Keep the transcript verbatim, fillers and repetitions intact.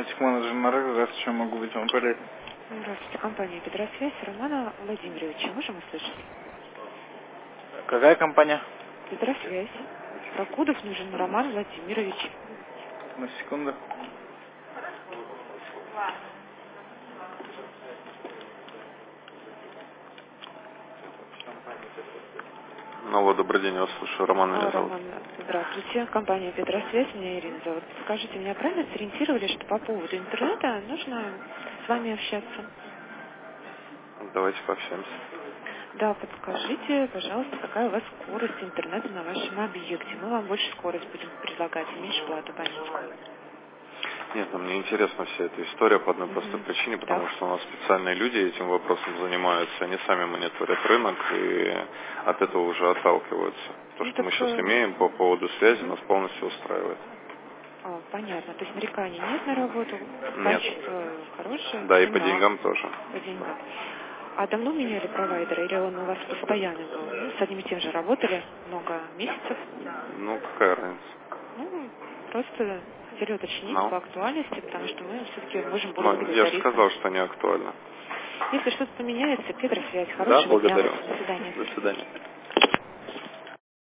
Менеджер на рынке, здравствуйте, чем могу быть вам полезен? Здравствуйте, компания «Петросвязь». Романа Владимировича. Можем услышать? Какая компания? «Петросвязь». Прокудов нужен Роман Владимирович. На секунду. Алло, добрый день, я вас слушаю. Роман меня А, зовут. Роман, здравствуйте. Компания «Петросвязь». Меня Ирина зовут. Скажите, меня правильно сориентировали, что по поводу интернета нужно с вами общаться? Давайте пообщаемся. Да, подскажите, пожалуйста, какая у вас скорость интернета на вашем объекте? Мы вам больше скорость будем предлагать, и меньше плату абонентскую. Нет, ну, мне интересна вся эта история по одной простой Угу. причине, потому Так. что у нас специальные люди этим вопросом занимаются, они сами мониторят рынок и от этого уже отталкиваются. То, Ну что так, мы сейчас э, имеем по поводу связи, мгм. нас полностью устраивает. А, понятно. То есть нареканий нет на работу, Нет. качество хорошее, Да, и по цена деньгам тоже. по деньгам. А давно меняли провайдера или он у вас постоянный был? Ну, с одним и тем же работали много месяцев? Ну, какая разница? Ну, просто хотели уточнить Ну, по актуальности, потому что мы все-таки можем более ну, выгодные я же тарифы. сказал, что не актуально. Если что-то поменяется, Петросвязь. Да, Хорошего дня. благодарю. До свидания. До свидания.